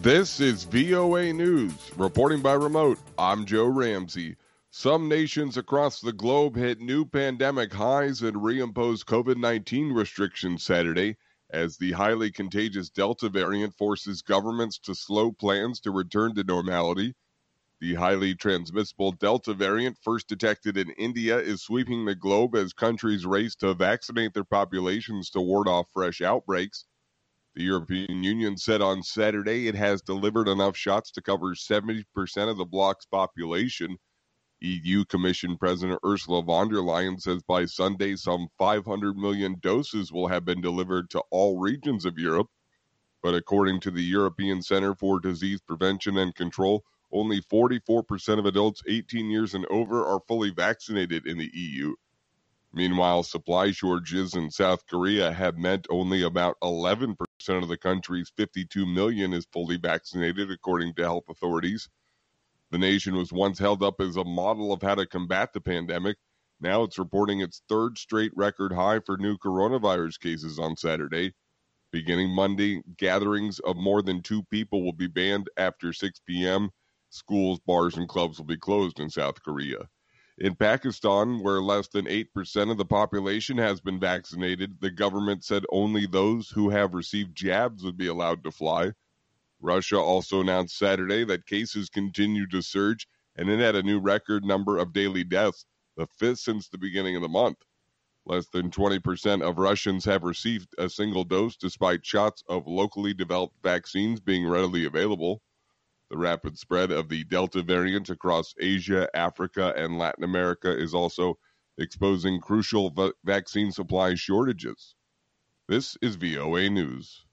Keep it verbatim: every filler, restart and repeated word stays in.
This is V O A News. Reporting by remote, I'm Joe Ramsey. Some nations across the globe hit new pandemic highs and reimposed COVID nineteen restrictions Saturday as the highly contagious Delta variant forces governments to slow plans to return to normality. The highly transmissible Delta variant, first detected in India, is sweeping the globe as countries race to vaccinate their populations to ward off fresh outbreaks. The European Union said on Saturday it has delivered enough shots to cover seventy percent of the bloc's population. E U Commission President Ursula von der Leyen says by Sunday some five hundred million doses will have been delivered to all regions of Europe. But according to the European Center for Disease Prevention and Control, only forty-four percent of adults eighteen years and over are fully vaccinated in the E U. Meanwhile, supply shortages in South Korea have meant only about eleven percent of the country's fifty-two million is fully vaccinated, according to health authorities. The nation was once held up as a model of how to combat the pandemic. Now it's reporting its third straight record high for new coronavirus cases on Saturday. Beginning Monday, gatherings of more than two people will be banned after six p.m. Schools, bars, and clubs will be closed in South Korea. In Pakistan, where less than eight percent of the population has been vaccinated, the government said only those who have received jabs would be allowed to fly. Russia also announced Saturday that cases continue to surge, and it had a new record number of daily deaths, the fifth since the beginning of the month. Less than twenty percent of Russians have received a single dose, despite shots of locally developed vaccines being readily available. The rapid spread of the Delta variant across Asia, Africa, and Latin America is also exposing crucial va- vaccine supply shortages. This is V O A News.